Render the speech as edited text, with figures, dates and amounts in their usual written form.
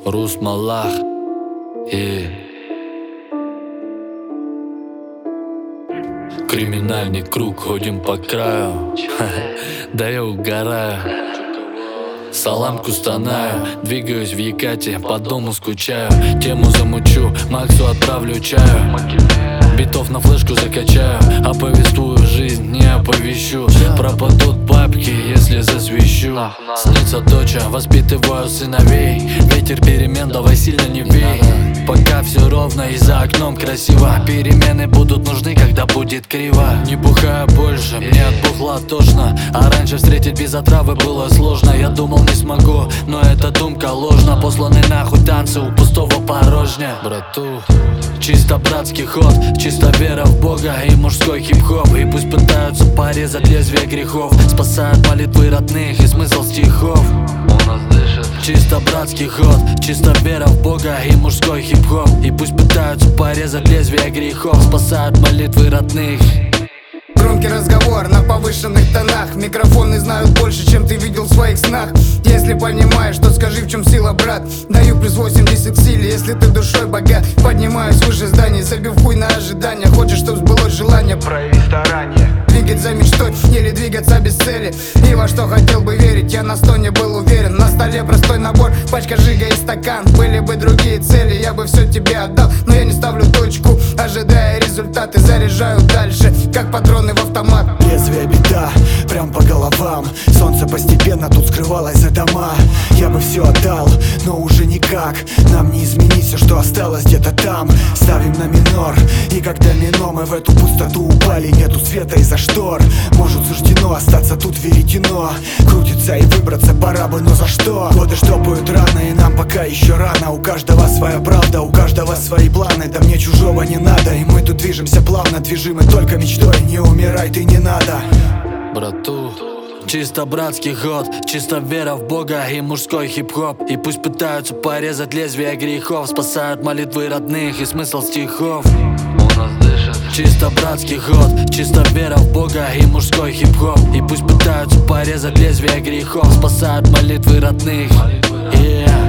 Рус Малах и криминальный круг, ходим по краю. Да я угораю. Салам Кустанаю, двигаюсь в Якате, по дому скучаю. Тему замучу, Максу отправлю чаю. Битов на флешку закачаю, оповествую жизнь, не оповещу. Пропадут бабки, если засвещу. Снится доча, воспитываю сыновей. Ветер перемен, давай сильно не вей. Пока все ровно и за окном красиво. Перемены будут нужны, когда будет криво. Не бухаю больше, мне от бухла тошно. А раньше встретить без отравы было сложно. Я думал не смогу, но эта думка ложна. Посланы нахуй танцы у пустого порожня. Брату, чисто братский ход, чисто вера в Бога и мужской хип-хоп. И пусть пытаются порезать лезвие грехов, спасают молитвы родных и смысл стихов. Чисто братский ход, чисто вера в Бога и мужской хип-хоп. И пусть пытаются порезать лезвие грехов, спасают молитвы родных. Громкий разговор на повышенных тонах. Микрофоны знают больше, чем ты видел в своих снах. Если понимаешь, то скажи, в чем сила, брат. Даю плюс 80 к силе, если ты душой богат. Поднимаюсь выше зданий, забив хуй на ожидания. Хочешь, чтоб сбылось желание, прояви старание. Двигать за мечтой или двигаться без цели. И во что хотел бы верить, я на 100 не был уверен. На столе простой набор, пачка жига и стакан. Были бы другие цели, я бы все тебе отдал. Но я не ставлю точку, ожидая результаты. Заряжаю дальше, как патроны в автомат. Лезвие беда, прям по головам. Солнце постепенно тут скрывалось за дома. Я бы все отдал, но уже никак. Нам не изменить все, что осталось где-то там. Ставим на минор, и как домино мы в эту пустоту упали. Нету света из-за штор. Может суждено остаться тут веретено. Крутится и выбраться пора бы, но за что? Годы штопают рано, и нам пока еще рано. У каждого своя правда, у каждого свои планы. Да мне чужого не надо, и мы тут движемся плавно. Движимы только мечтой, не умирай ты, не надо. Брату, чисто братский ход, чисто вера в Бога и мужской хип-хоп. И пусть пытаются порезать лезвие грехов, спасают молитвы родных и смысл стихов. Чисто братский ход, чисто вера в Бога и мужской хип-хоп. И пусть пытаются порезать лезвие грехов, спасают молитвы родных. Yeah.